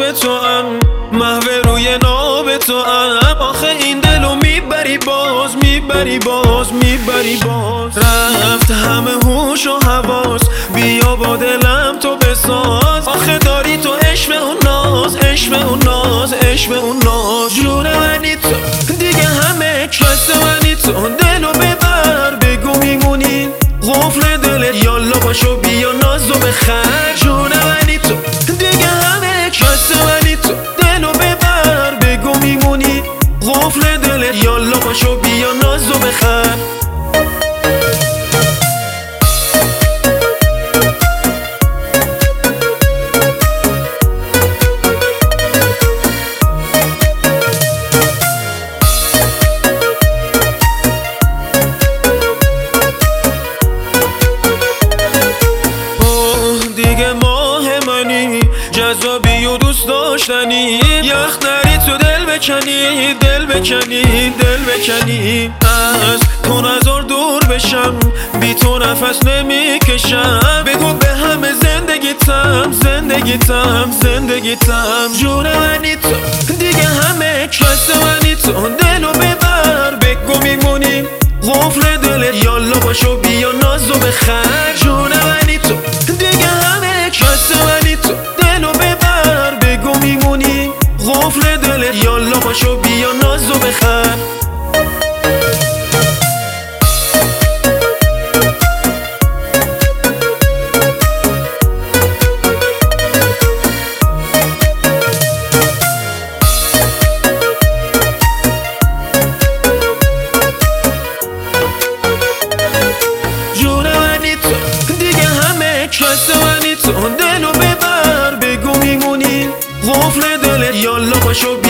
خواب تو هم، محو روی ناب تو هم. آخه این دلو میبری باز، میبری باز، میبری باز. رفت همه هوش و حواس، بیا با دلم تو بساز. آخه داری تو عشق اون ناز، عشق اون ناز، عشق اون ناز. جون منی تو دیگه همه کس منی تو. دلو ببر بگو میمونی، قفل دلت یالا باشو بیا نازو بخر. جون منی تو دیگه همه کس منی تو. دلو ببر بگو میمونی، قفل دلت یالا باشو بیا نازو بخر. دیگه ماه منی، جذابی و دوست داشتنی. یخ نری تو دل بکنی، دل بکنی، دل بکنی. از تو نزار دور بشم، بی تو نفس نمیکشم. بگو به همه زندگیتم، زندگیتم، زندگیتم. جون منی تو دیگه همه کس منی تو. دلو ببر بگو میمونی، قفل دلت یالا باشو بیا نازو بخر. جون منی تو دیگه همه کس منی تو. دلو ببر بگو میمونی، قفل دلت یالا باشو بیا نازو بخر. کس منی تو. دلو ببر بگو میمونی، قفل دلت یالا باشو